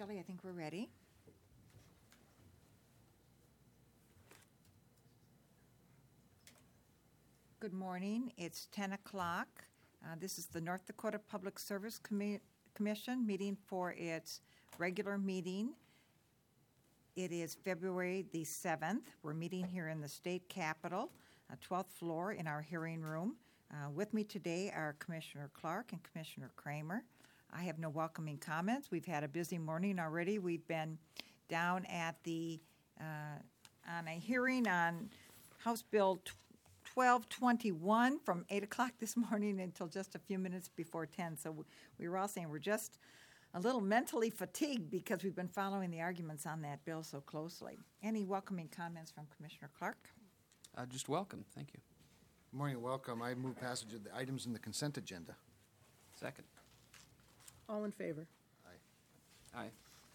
Shelley, I think we're ready. Good morning. It's 10 o'clock. This is the North Dakota Public Service Commission meeting for its regular meeting. It is February the 7th. We're meeting here in the state capitol, 12th floor in our hearing room. With me today are Commissioner Clark and Commissioner Kramer. I have no welcoming comments. We've had a busy morning already. We've been down at the on a hearing on House Bill 1221 from 8 o'clock this morning until just a few minutes before 10. So we were all saying we're just a little mentally fatigued because we've been following the arguments on that bill so closely. Any welcoming comments from Commissioner Clark? Just welcome. Thank you. Good morning, welcome. I move passage of the items in the consent agenda. Second. All in favor? Aye.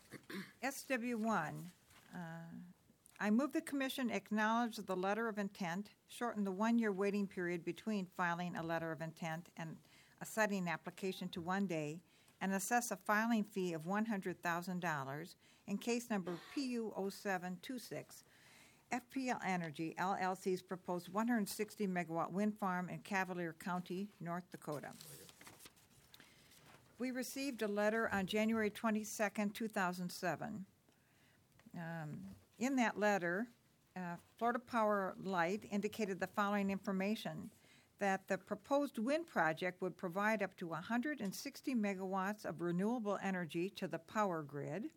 SW1, I move the Commission acknowledge the letter of intent, shorten the one-year waiting period between filing a letter of intent and a citing application to 1 day, and assess a filing fee of $100,000 in case number PU0726. FPL Energy, LLC's proposed 160-megawatt wind farm in Cavalier County, North Dakota. We received a letter on January 22nd, 2007. In that letter, Florida Power Light indicated the following information, that the proposed wind project would provide up to 160 megawatts of renewable energy to the power grid.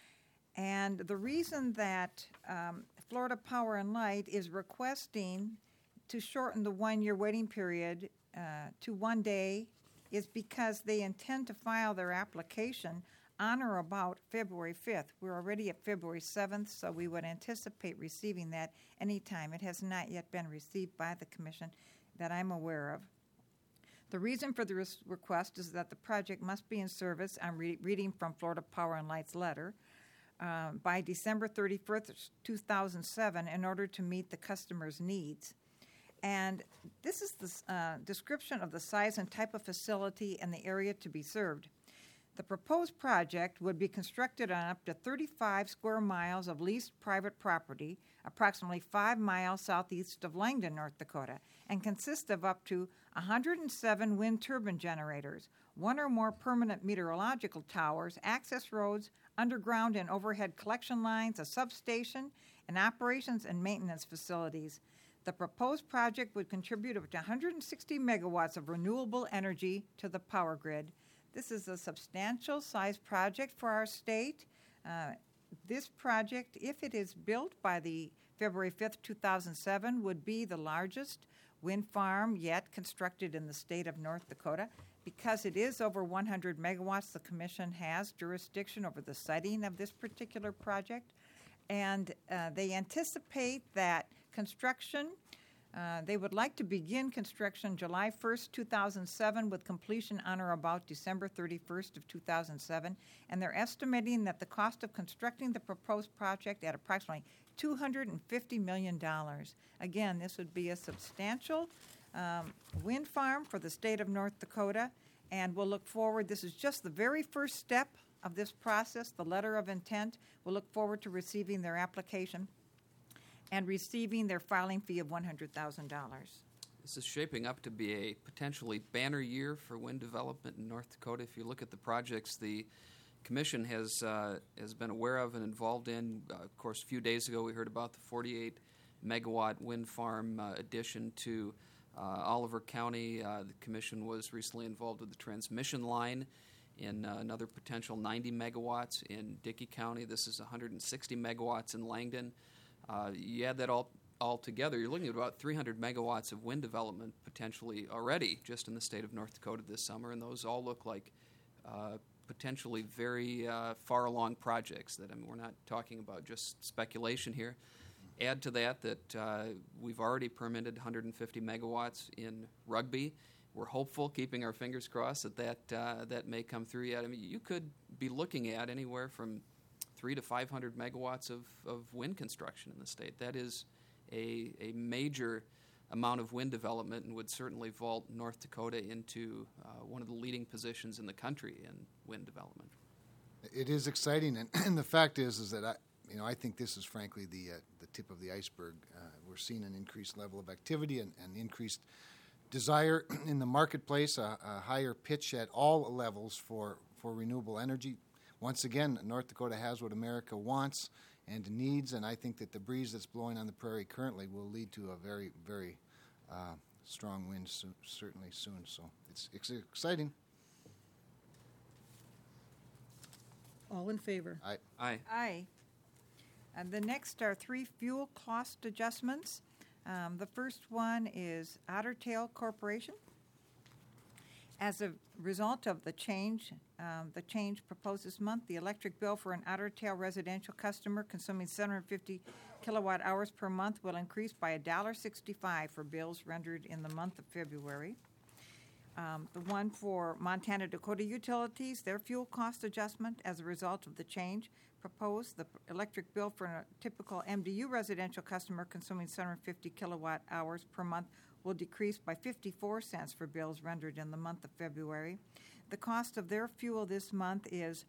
And the reason that Florida Power and Light is requesting to shorten the one-year waiting period to 1 day is because they intend to file their application on or about February 5th. We're already at February 7th, so we would anticipate receiving that anytime. It has not yet been received by the Commission that I'm aware of. The reason for the request is that the project must be in service, I'm reading from Florida Power and Light's letter, by December 31st, 2007 in order to meet the customer's needs. And this is the description of the size and type of facility and the area to be served. The proposed project would be constructed on up to 35 square miles of leased private property, approximately 5 miles southeast of Langdon, North Dakota, and consist of up to 107 wind turbine generators, 1 or more permanent meteorological towers, access roads, underground and overhead collection lines, a substation, and operations and maintenance facilities. The proposed project would contribute up to 160 megawatts of renewable energy to the power grid. This is a substantial size project for our state. This project, if it is built by the February 5th, 2007, would be the largest wind farm yet constructed in the state of North Dakota. Because it is over 100 megawatts, the Commission has jurisdiction over the siting of this particular project. And they anticipate that construction, they would like to begin construction July 1st, 2007, with completion on or about December 31st of 2007. And they're estimating that the cost of constructing the proposed project at approximately $250 million. Again, this would be a substantial wind farm for the state of North Dakota. And we'll look forward, this is just the very first step of this process, the letter of intent. We'll look forward to receiving their application and receiving their filing fee of $100,000. This is shaping up to be a potentially banner year for wind development in North Dakota. If you look at the projects the Commission has been aware of and involved in, of course, a few days ago we heard about the 48-megawatt wind farm addition to Oliver County. The Commission was recently involved with the transmission line in another potential 90 megawatts in Dickey County. This is 160 megawatts in Langdon. You add that all together, you're looking at about 300 megawatts of wind development potentially already just in the state of North Dakota this summer, and those all look like potentially very far along projects. That, I mean, we're not talking about just speculation here. Add to that we've already permitted 150 megawatts in Rugby. We're hopeful, keeping our fingers crossed, that may come through yet. I mean, you could be looking at anywhere from 300 to 500 megawatts of wind construction in the state. That is a major amount of wind development and would certainly vault North Dakota into one of the leading positions in the country in wind development. It is exciting, and the fact is that I think this is frankly the tip of the iceberg. We're seeing an increased level of activity and increased desire in the marketplace, a higher pitch at all levels for renewable energy. Once again, North Dakota has what America wants and needs, and I think that the breeze that's blowing on the prairie currently will lead to a very, very strong wind certainly soon. So it's exciting. All in favor? Aye. Aye. And the next are 3 fuel cost adjustments. The first one is Otter Tail Corporation. As a result of the change proposed this month, the electric bill for an Otter Tail residential customer consuming 750 kilowatt hours per month will increase by $1.65 for bills rendered in the month of February. The one for Montana Dakota Utilities, their fuel cost adjustment as a result of the change proposed, the electric bill for a typical MDU residential customer consuming 750 kilowatt hours per month will decrease by 54 cents for bills rendered in the month of February. The cost of their fuel this month is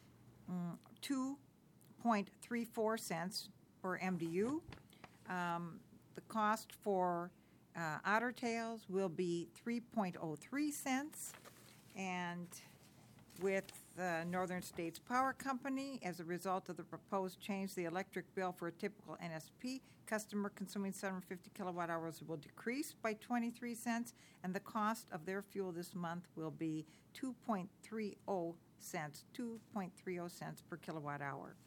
2.34 cents per MDU. The cost for Otter Tails will be 3.03 cents, and with Northern States Power Company, as a result of the proposed change, the electric bill for a typical NSP customer consuming 750 kilowatt hours will decrease by 23 cents, and the cost of their fuel this month will be 2.30 cents per kilowatt hour.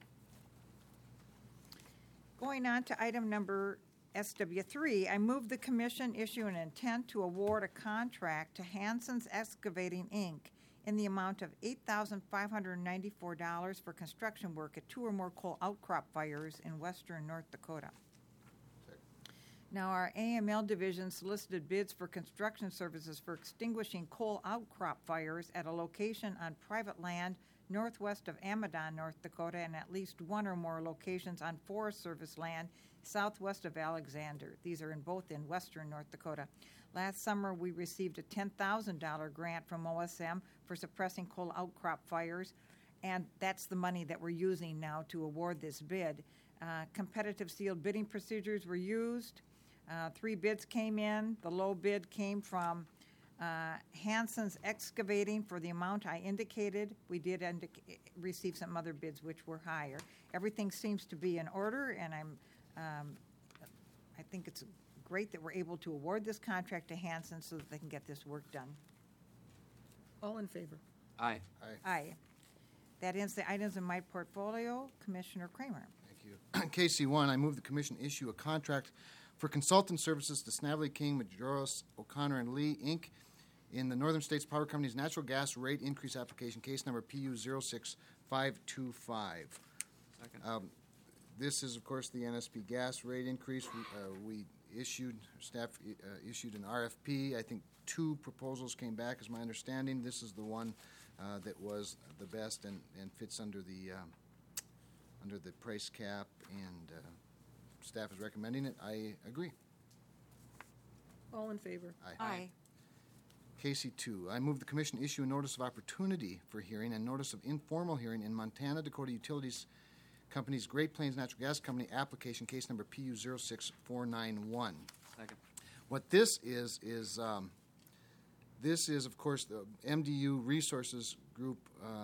Going on to item number SW3, I move the Commission issue an intent to award a contract to Hanson's Excavating, Inc. in the amount of $8,594 for construction work at 2 or more coal outcrop fires in western North Dakota. Now, our AML division solicited bids for construction services for extinguishing coal outcrop fires at a location on private land northwest of Amadon, North Dakota, and at least 1 or more locations on Forest Service land southwest of Alexander. These are both in western North Dakota. Last summer, we received a $10,000 grant from OSM for suppressing coal outcrop fires, and that's the money that we're using now to award this bid. Competitive sealed bidding procedures were used. 3 bids came in. The low bid came from Hanson's Excavating for the amount I indicated. We did receive some other bids which were higher. Everything seems to be in order, and I think it's great that we're able to award this contract to Hanson so that they can get this work done. All in favor? Aye. Aye. That ends the items in my portfolio. Commissioner Kramer. Thank you. KC1, I move the Commission issue a contract for consultant services to Snavely, King, Majoros, O'Connor, and Lee, Inc. in the Northern States Power Company's natural gas rate increase application, case number PU 06525. Second. This is, of course, the NSP gas rate increase. Staff issued an RFP. I think 2 proposals came back, is my understanding. This is the one that was the best and fits under the price cap, and staff is recommending it. I agree. All in favor? Aye. KC2, I move the Commission issue a notice of opportunity for hearing and notice of informal hearing in Montana Dakota Utilities Company's Great Plains Natural Gas Company application, case number PU 06491. Second. What this is, of course, the MDU Resources Group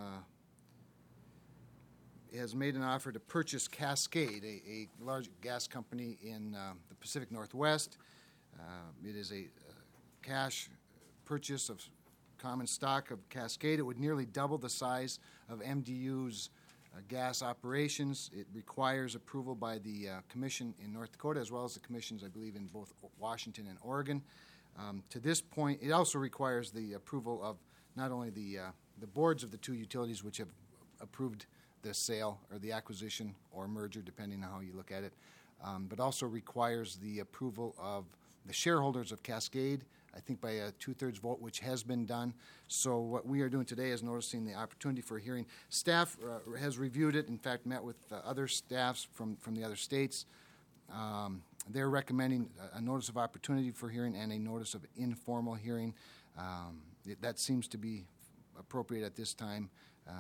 has made an offer to purchase Cascade, a large gas company in the Pacific Northwest. It is a cash purchase of common stock of Cascade. It would nearly double the size of MDU's gas operations. It requires approval by the Commission in North Dakota, as well as the commissions, I believe, in both Washington and Oregon. To this point, it also requires the approval of not only the boards of the 2 utilities, which have approved the sale or the acquisition or merger, depending on how you look at it, but also requires the approval of the shareholders of Cascade, I think by a 2/3 vote, which has been done. So what we are doing today is noticing the opportunity for a hearing. Staff has reviewed it, in fact, met with other staffs from the other states. They're recommending a notice of opportunity for hearing and a notice of informal hearing. That seems to be appropriate at this time.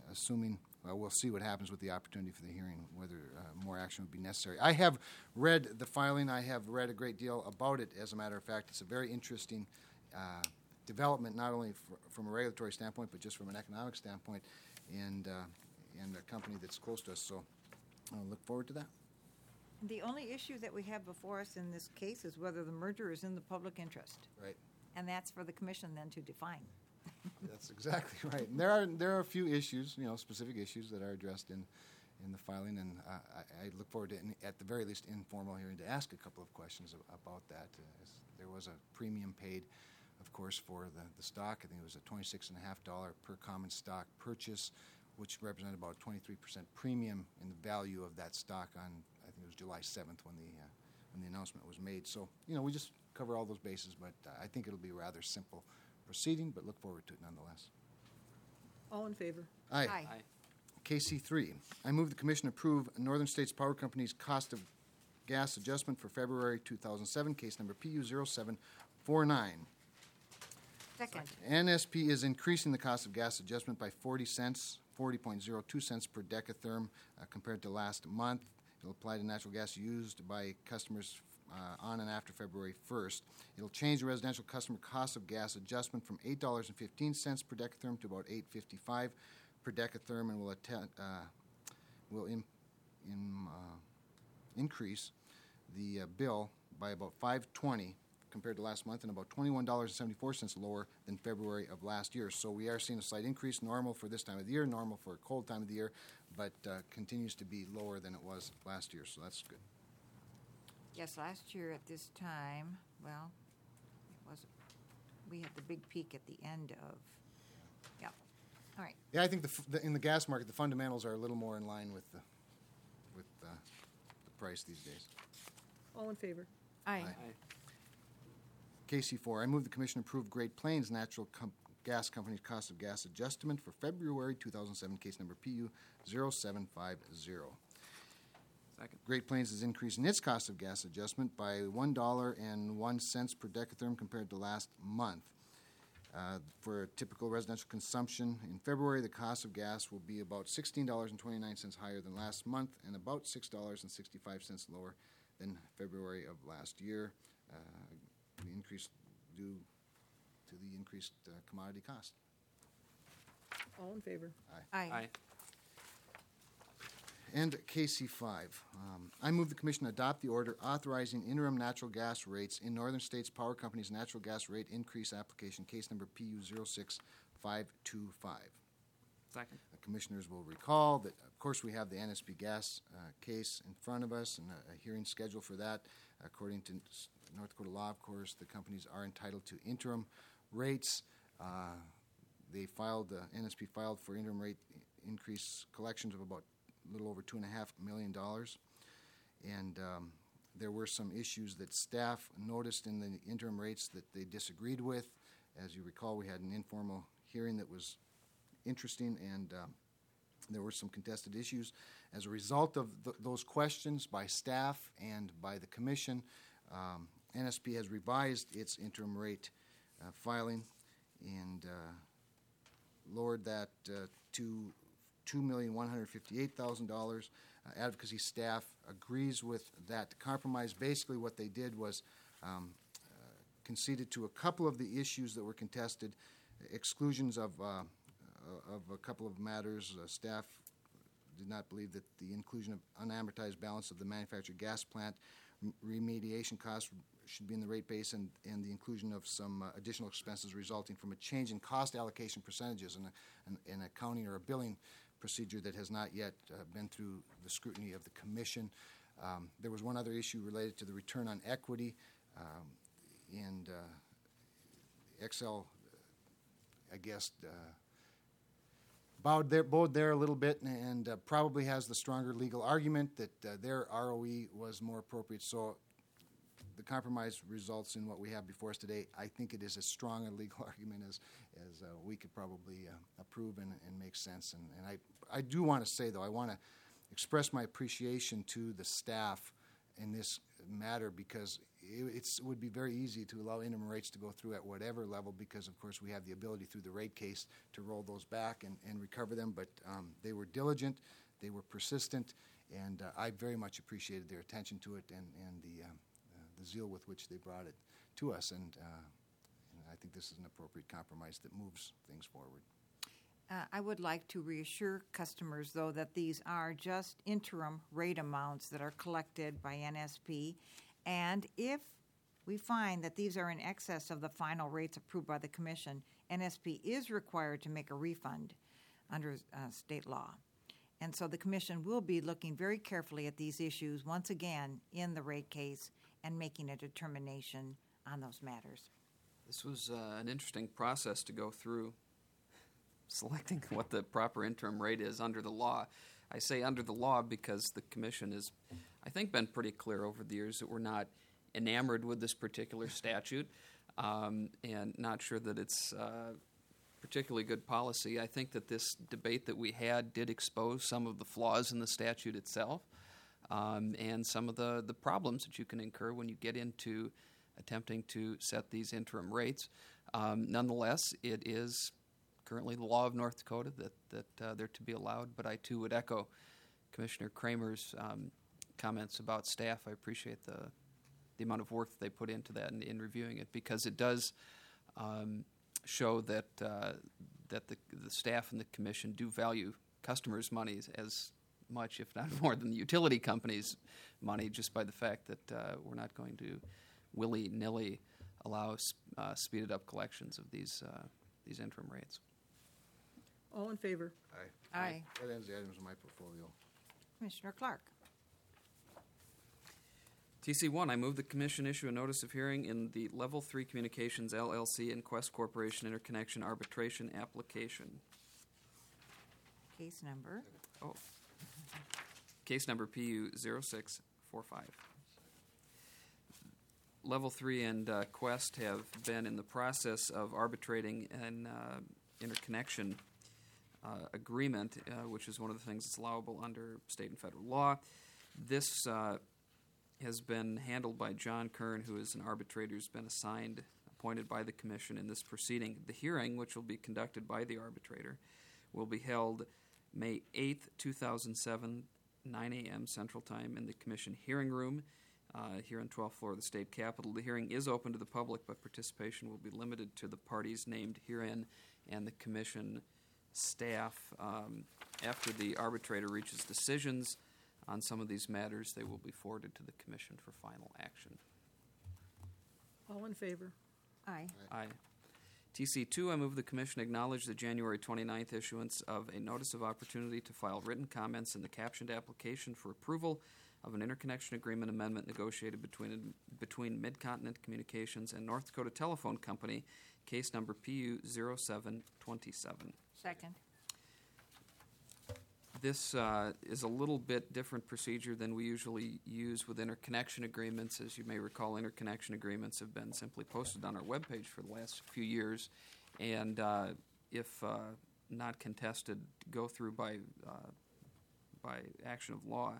assuming, we'll see what happens with the opportunity for the hearing, whether more action would be necessary. I have read the filing. I have read a great deal about it, as a matter of fact. It's a very interesting development, not only from a regulatory standpoint, but just from an economic standpoint, and a company that's close to us. So I'll look forward to that. The only issue that we have before us in this case is whether the merger is in the public interest. Right. And that's for the commission then to define. That's exactly right. And there are a few issues, specific issues that are addressed in the filing, and I look forward to, at the very least, informal hearing to ask a couple of questions about that. There was a premium paid, of course, for the stock. I think it was a $26.50 per common stock purchase, which represented about a 23% premium in the value of that stock on, I think it was July 7th when the announcement was made. So, we just cover all those bases, but I think it'll be a rather simple proceeding, but look forward to it nonetheless. All in favor? Aye. Aye. KC3, I move the Commission approve Northern States Power Company's cost of gas adjustment for February 2007, case number PU 0749. Second. NSP is increasing the cost of gas adjustment by 40 cents, 40.02 cents per decatherm compared to last month. It'll apply to natural gas used by customers on and after February 1st. It'll change the residential customer cost of gas adjustment from $8.15 per decatherm to about $8.55 per decatherm, and will increase the bill by about $5.20 compared to last month, and about $21.74 lower than February of last year. So we are seeing a slight increase, normal for this time of the year, normal for a cold time of the year, but continues to be lower than it was last year, so that's good. Yes, last year at this time, well, we had the big peak at the end of, yeah. All right. Yeah, I think in the gas market, the fundamentals are a little more in line with the price these days. All in favor? Aye. KC4, I move the Commission approve Great Plains Natural Gas Company's cost of gas adjustment for February 2007, case number PU 0750. Second. Great Plains is increasing its cost of gas adjustment by $1.01 per decatherm compared to last month. For a typical residential consumption in February, the cost of gas will be about $16.29 higher than last month and about $6.65 lower than February of last year. The increase due to the increased commodity cost. All in favor? Aye. And KC5, I move the Commission adopt the order authorizing interim natural gas rates in Northern States Power Company's natural gas rate increase application, case number PU 06525. Second. The Commissioners will recall that, of course, we have the NSP gas case in front of us and a hearing scheduled for that. According to North Dakota law, of course, the companies are entitled to interim rates. NSP filed for interim rate increase collections of about a little over $2.5 million. And there were some issues that staff noticed in the interim rates that they disagreed with. As you recall, we had an informal hearing that was interesting, and there were some contested issues. As a result of those questions by staff and by the Commission, NSP has revised its interim rate filing and lowered that to $2,158,000. Advocacy staff agrees with that compromise. Basically, what they did was conceded to a couple of the issues that were contested, exclusions of a couple of matters. Staff did not believe that the inclusion of unamortized balance of the manufactured gas plant remediation costs should be in the rate base, and the inclusion of some additional expenses resulting from a change in cost allocation percentages in an accounting or a billing procedure that has not yet been through the scrutiny of the Commission. There was one other issue related to the return on equity, and Excel, I guess, bowed there a little bit, and probably has the stronger legal argument that their ROE was more appropriate. So the compromise results in what we have before us today. I think it is as strong a legal argument as we could probably approve and make sense. And I do want to say, though, I want to express my appreciation to the staff in this matter, because it would be very easy to allow interim rates to go through at whatever level because, of course, we have the ability through the rate case to roll those back and recover them. But they were diligent, they were persistent, and I very much appreciated their attention to it and the zeal with which they brought it to us. And I think this is an appropriate compromise that moves things forward. I would like to reassure customers, though, that these are just interim rate amounts that are collected by NSP. And if we find that these are in excess of the final rates approved by the Commission, NSP is required to make a refund under state law. And so the Commission will be looking very carefully at these issues once again in the rate case and making a determination on those matters. This was an interesting process to go through, selecting what the proper interim rate is under the law. I say under the law because the Commission has, I think, been pretty clear over the years that we're not enamored with this particular statute and not sure that it's particularly good policy. I think that this debate that we had did expose some of the flaws in the statute itself and some of the problems that you can incur when you get into attempting to set these interim rates. Nonetheless, it is currently the law of North Dakota that they're to be allowed, but I too would echo Commissioner Kramer's comments about staff. I appreciate the amount of work that they put into that in reviewing it, because it does show that the staff and the Commission do value customers' money as much, if not more, than the utility company's money, just by the fact that we're not going to willy-nilly allow speeded up collections of these interim rates. All in favor? Aye. That ends the items in my portfolio. Commissioner Clark. TC1, I move the Commission issue a notice of hearing in the Level 3 Communications LLC and Quest Corporation Interconnection Arbitration Application. Case number. Case number PU 0645. Level 3 and Quest have been in the process of arbitrating an interconnection agreement, which is one of the things that's allowable under state and federal law. This has been handled by John Kern, who is an arbitrator who's been appointed by the Commission in this proceeding. The hearing, which will be conducted by the arbitrator, will be held May 8th, 2007, 9 a.m. Central Time in the Commission hearing room here on 12th floor of the State Capitol. The hearing is open to the public, but participation will be limited to the parties named herein and the Commission staff. After the arbitrator reaches decisions on some of these matters, they will be forwarded to the Commission for final action. All in favor? Aye. Aye. TC2, I move the Commission acknowledge the January 29th issuance of a notice of opportunity to file written comments in the captioned application for approval of an interconnection agreement amendment negotiated between Mid-Continent Communications and North Dakota Telephone Company, case number PU 0727. Second. This is a little bit different procedure than we usually use with interconnection agreements. As you may recall, interconnection agreements have been simply posted on our webpage for the last few years, and if not contested, go through by action of law,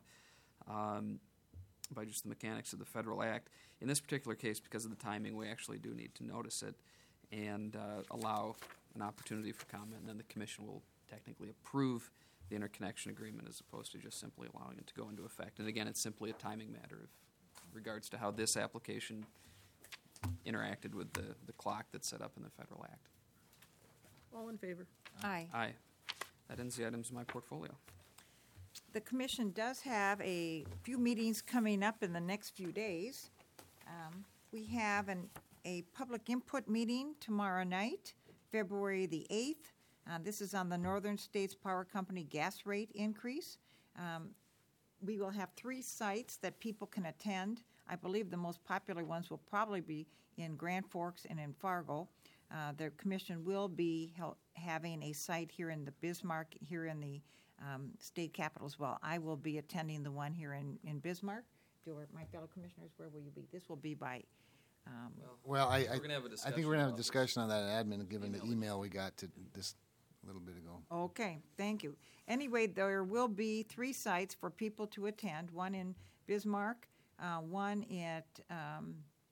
by just the mechanics of the Federal Act. In this particular case, because of the timing, we actually do need to notice it and allow an opportunity for comment, and then the Commission will technically approve the interconnection agreement as opposed to just simply allowing it to go into effect. And again, it's simply a timing matter in regards to how this application interacted with the clock that's set up in the Federal Act. All in favor? Aye. Aye. That ends the items in my portfolio. The Commission does have a few meetings coming up in the next few days. We have a public input meeting tomorrow night, February the 8th. This is on the Northern States Power Company gas rate increase. We will have 3 sites that people can attend. I believe the most popular ones will probably be in Grand Forks and in Fargo. The Commission will be having a site here in the Bismarck, here in the State Capitol as well. I will be attending the one here in Bismarck. My fellow commissioners, where will you be? This will be by... Well, we're gonna have a I think we're going to have a about discussion on that at admin, given the email we got to this a little bit ago. Okay, thank you. Anyway, there will be 3 sites for people to attend, one in Bismarck, one at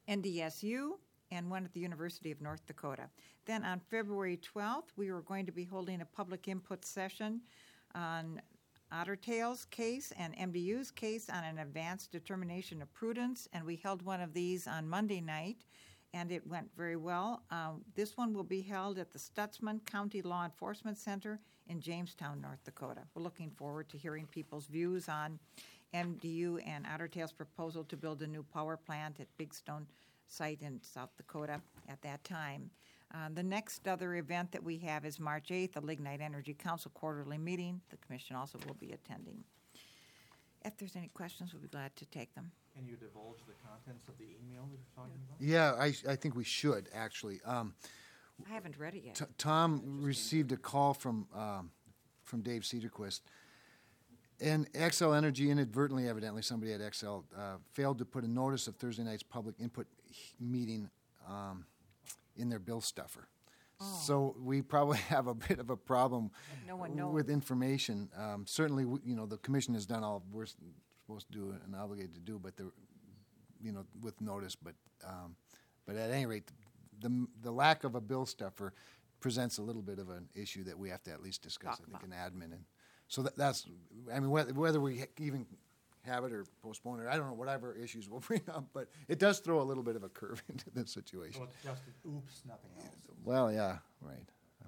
NDSU, and one at the University of North Dakota. Then on February 12th, we were going to be holding a public input session on Otter Tail's case and MDU's case on an advanced determination of prudence, and we held one of these on Monday night, and it went very well. This one will be held at the Stutzman County Law Enforcement Center in Jamestown, North Dakota. We're looking forward to hearing people's views on MDU and Otter Tail's proposal to build a new power plant at Big Stone site in South Dakota at that time. The next other event that we have is March 8th, the Lignite Energy Council quarterly meeting. The commission also will be attending. If there's any questions, we'll be glad to take them. Can you divulge the contents of the email that you're talking about? Yeah, I think we should, actually. I haven't read it yet. Tom received a call from Dave Cedarquist. And XL Energy inadvertently, evidently, somebody at XL failed to put a notice of Thursday night's public input meeting in their bill stuffer. Oh. So we probably have a bit of a problem No one knows. with information. Certainly, the commission has done all we're supposed to do and obligated to do, but with notice. But at any rate, the lack of a bill stuffer presents a little bit of an issue that we have to at least discuss. Talk I think in about. admin, and so that's. I mean, whether we even have it or postpone it, I don't know. Whatever issues we'll bring up, but it does throw a little bit of a curve into this situation. So it's just an oops, nothing else. Well, yeah, right.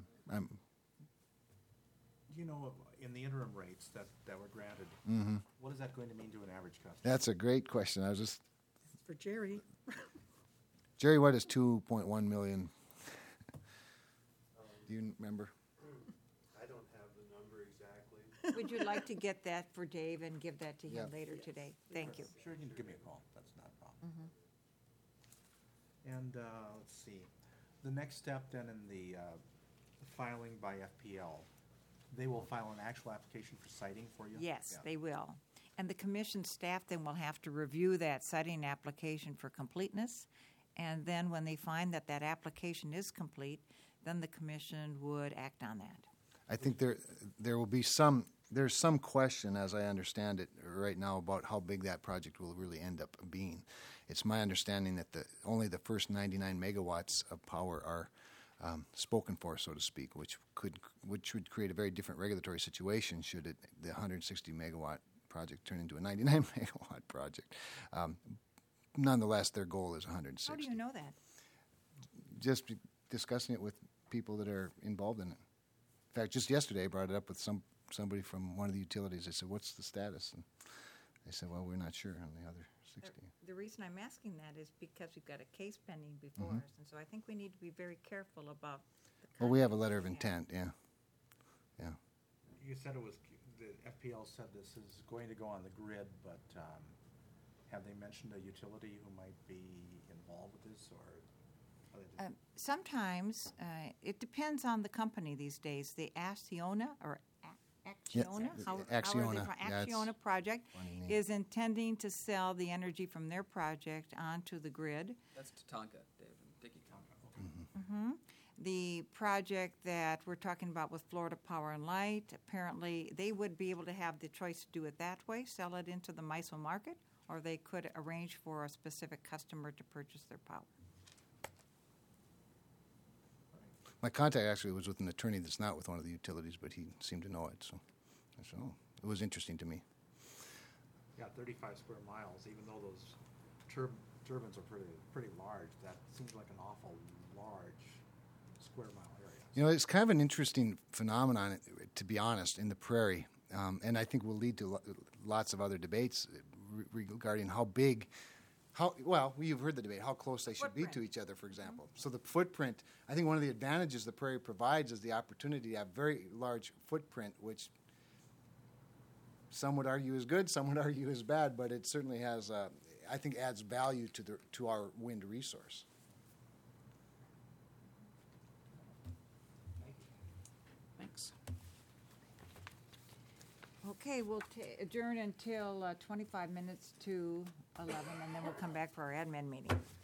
You know, in the interim rates that were granted, what is that going to mean to an average customer? That's a great question. I was just For Jerry. Jerry, what is 2.1 million? Do you remember? I don't have the number exactly. Would you like to get that for Dave and give that to him Yeah. later today? Thank you. Sure, you can give me a call. That's not a problem. And let's see. The next step then in the filing by FPL, they will file an actual application for citing for you? Yes, Yeah. they will. And the commission staff then will have to review that citing application for completeness. And then when they find that that application is complete, then the commission would act on that. I think there will be there's some question, as I understand it right now, about how big that project will really end up being. It's my understanding that only the first 99 megawatts of power are spoken for, so to speak, which would create a very different regulatory situation should the 160 megawatt project turn into a 99 megawatt project. Nonetheless, their goal is 160. How do you know that? Just discussing it with people that are involved in it. In fact, just yesterday I brought it up with somebody from one of the utilities. I said, "What's the status?" And they said, "Well, we're not sure on the other 60." The reason I'm asking that is because we've got a case pending before us, and so I think we need to be very careful about the Well, we have a content letter of we have. intent. Yeah. You said it was, the FPL said this is going to go on the grid, but have they mentioned a utility who might be involved with this, or? are they just- Sometimes it depends on the company these days. The Acciona or Acciona, Yeah, how are they Acciona, pro- yeah, it's Acciona project funny name. is intending to sell the energy from their project onto the grid. That's Tatanka, Dave, and Dickey. The project that we're talking about with Florida Power and Light, apparently they would be able to have the choice to do it that way, sell it into the MISO market, or they could arrange for a specific customer to purchase their power. My contact actually was with an attorney that's not with one of the utilities, but he seemed to know it. So I said, "Oh, it was interesting to me." Yeah, 35 square miles, even though those turbines are pretty large, that seems like an awful large square mile area. You know, it's kind of an interesting phenomenon, to be honest, in the prairie, and I think will lead to lots of other debates regarding how big. Well, you've heard the debate, how close they should be to Footprint. each other, for example. So the footprint, I think one of the advantages the prairie provides is the opportunity to have very large footprint, which some would argue is good, some would argue is bad, but it certainly has, I think, adds value to our wind resource. Thanks. Okay, we'll adjourn until 25 minutes to 11, and then we'll come back for our admin meeting.